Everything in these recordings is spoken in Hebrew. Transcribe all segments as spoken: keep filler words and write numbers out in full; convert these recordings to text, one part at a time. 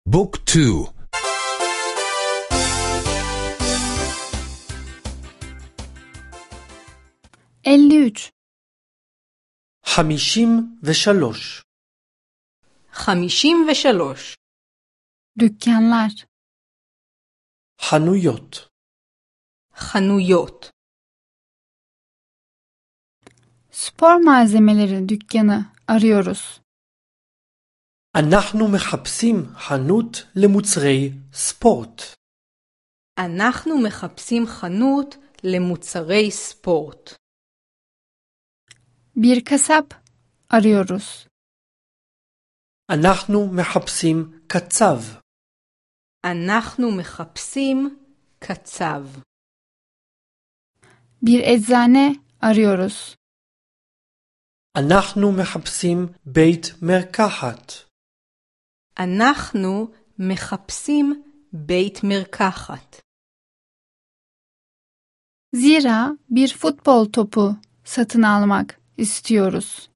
بوك تو elli üç חמישים ושלוש חמישים ושלוש dükkanlar, חנויות חנויות spor malzemeleri dükkanı arıyoruz. אנחנו מחפשים חנות למוצרי ספורט. אנחנו מחפשים חנות למוצרי ספורט. Bir kasap arıyoruz. אנחנו מחפשים קצב. אנחנו מחפשים קצב. Bir eczane arıyoruz. אנחנו מחפשים בית מרקחת. אנחנו מחפשים בית מרקחת. Zira bir futbol topu satın almak istiyoruz.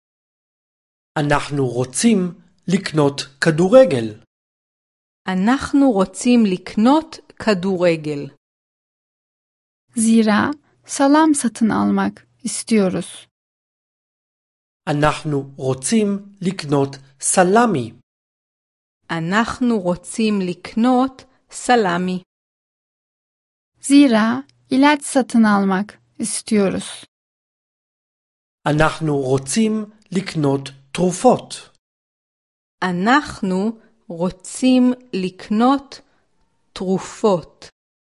אנחנו רוצים לקנות כדורגל. אנחנו רוצים לקנות כדורגל. Zira salam satın almak istiyoruz. אנחנו רוצים לקנות סלמי. אנחנו רוצים לקנות סלמי. Zira ilaç satın almak istiyoruz. אנחנו רוצים לקנות תרופות. אנחנו רוצים לקנות תרופות.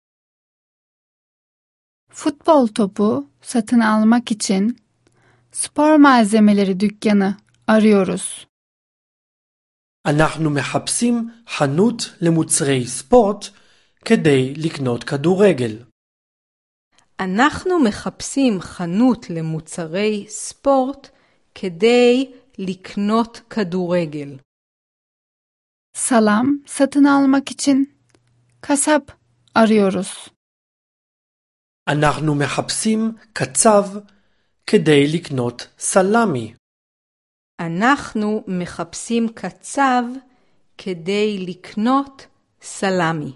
Futbol topu satın almak için spor malzemeleri dükkanı arıyoruz. אנחנו מחפשים חנות למוצרי ספורט כדי לקנות כדורגל. אנחנו מחפשים חנות למוצרי ספורט כדי לקנות כדורגל. Salam satın almak için kasap arıyoruz. אנחנו מחפשים קצב כדי לקנות סלמי. אנחנו מחפשים קצב כדי לקנות סלמי.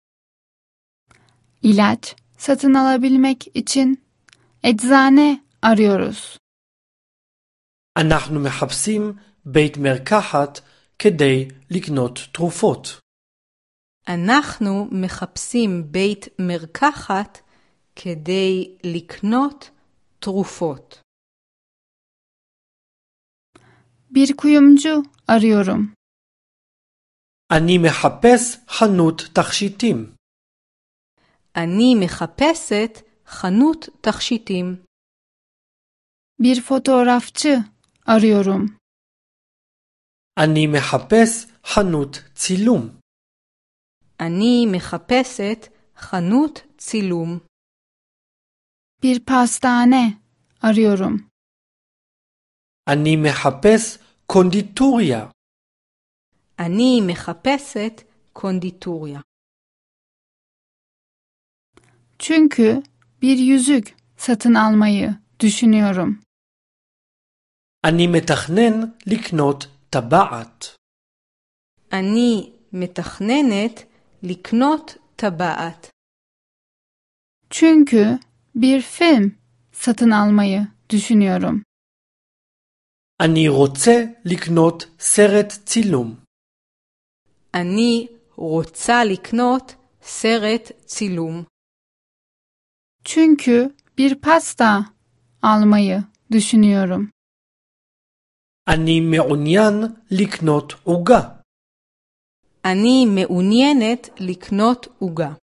İlaç satın alabilmek için eczane arıyoruz. אנחנו מחפשים בית מרקחת כדי לקנות תרופות. אנחנו מחפשים בית מרקחת כדי לקנות תרופות. Bir kuyumcu arıyorum. אני מחפש חנות תכשיטים. אני מחפשת חנות תכשיטים. Bir fotoğrafçı arıyorum. אני מחפש חנות צילום. אני מחפשת חנות צילום. Bir pastane arıyorum. אני מחפש קונדיטוריה. אני מחפשת קונדיטוריה. Çünkü bir yüzük satın almayı düşünüyorum. אני מתכנן לקנות טבעת. אני מתכננת לקנות טבעת. Çünkü bir film satın almayı düşünüyorum. אני רוצה לקנות סרט צילום. אני רוצה לקנות סרט צילום. Çünkü bir pasta almayı düşünüyorum. אני מעוניין לקנות עוגה. אני מעוניינת לקנות עוגה.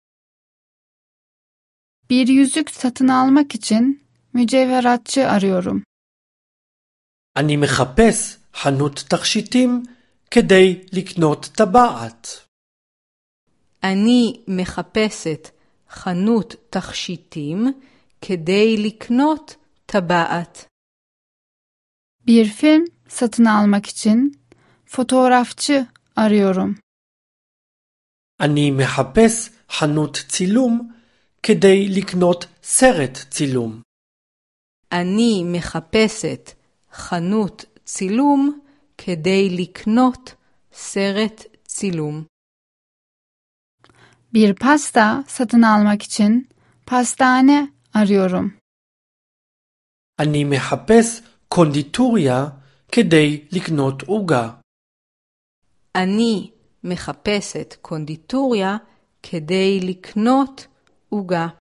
Bir yüzük satın almak için mücevheratçı arıyorum. אני מחפש חנות תכשיטים כדי לקנות טבעת. אני מחפשת חנות תכשיטים כדי לקנות טבעת. Bir film satın almak için fotoğrafçı arıyorum. אני מחפש חנות צילום כדי לקנות סרט צילום. אני מחפשת חנות צילום כדי לקנות סרט צילום. צילום. Bir pasta satın almak için pastane arıyorum. אני מחפש קונדיטוריה כדי לקנות עוגה. אני מחפשת קונדיטוריה כדי לקנות עוגה.